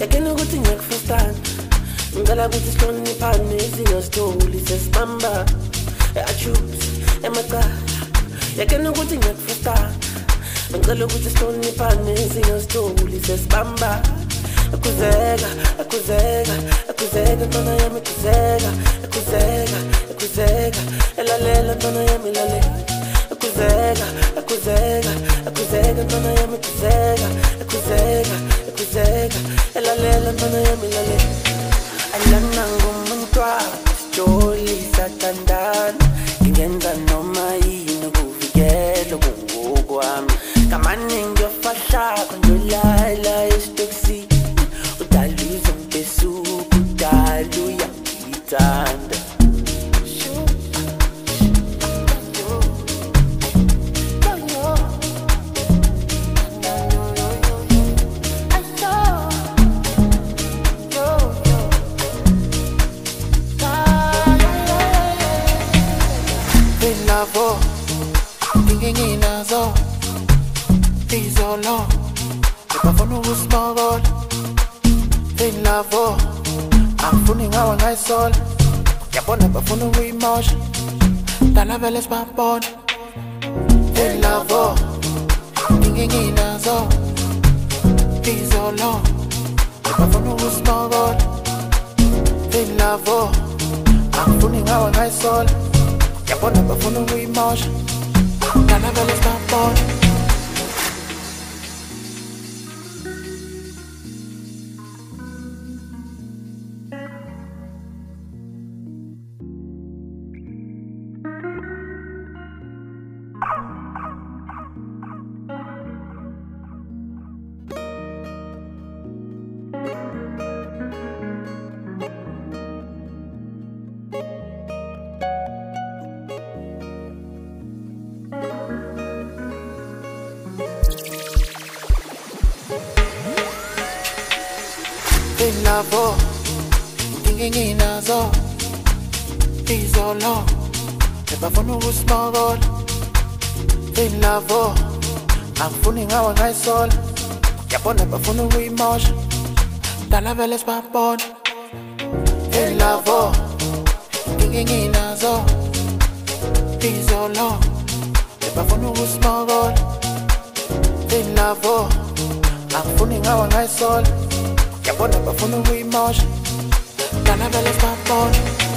yakena ukuthi ngiyakufustana ngicela ukuthi sihloniphane izingasitholi sesibamba achoops emacala yakena ukuthi ngiyakufustana ngicela ukuthi sihloniphane izingasitholi sesibamba akuzeka ntwana yami akuzeka elalela ntwana yami lalela akuzeka ntwana yami akuzeka elalela ntwana yami lalela alana ngumuntwana sijoli sathandana ngingenza noma yini ukuvikela kungokwami kamane ngiyofahlako njolala esitoksini udaluza mpesuku udalu yangithanda Nginginazo izolo bafuna ukusimokola inlavo angifuni ngawa ngayisola yabona bafuna ukuyimosha dala vele sibabona inlavo nginginazo izolo bafuna ukusimokola inlavo angifuni ngawa ngayisola yabona bafuna ukuyimosha dala vele sibabona. Lavo, nginginazo izolo bafuna ukusimokola inlavo angifuni ngawa ngayisola yabona bafuna ukuyimosha dala vele sibabona inlavo nginginazo izolo bafuna ukusimokola inlavo angifuni ngawa ngayisola yabona bafuna ukuyimosha dala vele sibabona.